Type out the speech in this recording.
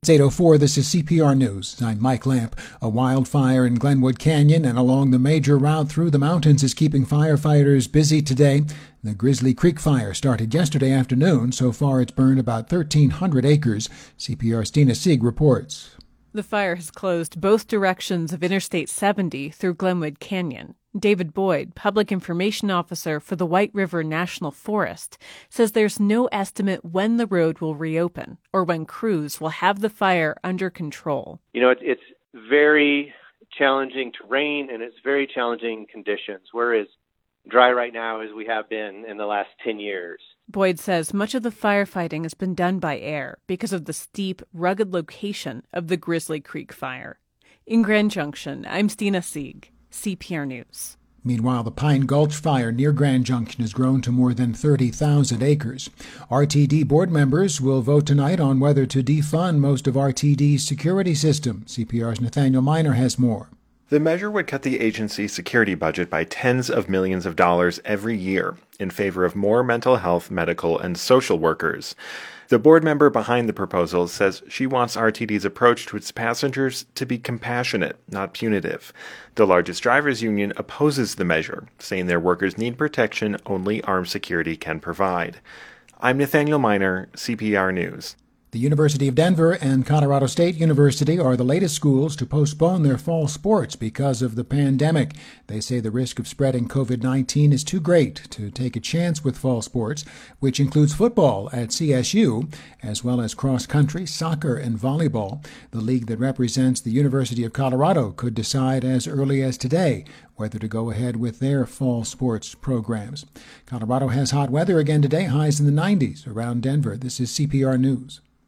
It's 8:04. This is CPR News. I'm Mike Lamp. A wildfire in Glenwood Canyon and along the major route through the mountains is keeping firefighters busy today. The Grizzly Creek fire started yesterday afternoon. So far, it's burned about 1,300 acres. CPR's Dina Sieg reports. The fire has closed both directions of Interstate 70 through Glenwood Canyon. David Boyd, Public Information Officer for the White River National Forest, says there's no estimate when the road will reopen or when crews will have the fire under control. It's very challenging terrain and it's very challenging conditions. We're as dry right now as we have been in the last 10 years. Boyd says much of the firefighting has been done by air because of the steep, rugged location of the Grizzly Creek fire. In Grand Junction, I'm Dina Sieg, CPR News. Meanwhile, the Pine Gulch fire near Grand Junction has grown to more than 30,000 acres. RTD board members will vote tonight on whether to defund most of RTD's security system. CPR's Nathaniel Miner has more. The measure would cut the agency's security budget by tens of millions of dollars every year in favor of more mental health, medical, and social workers. The board member behind the proposal says she wants RTD's approach to its passengers to be compassionate, not punitive. The largest drivers' union opposes the measure, saying their workers need protection only armed security can provide. I'm Nathaniel Miner, CPR News. The University of Denver and Colorado State University are the latest schools to postpone their fall sports because of the pandemic. They say the risk of spreading COVID-19 is too great to take a chance with fall sports, which includes football at CSU, as well as cross-country, soccer, and volleyball. The league that represents the University of Colorado could decide as early as today whether to go ahead with their fall sports programs. Colorado has hot weather again today, highs in the 90s around Denver. This is CPR News.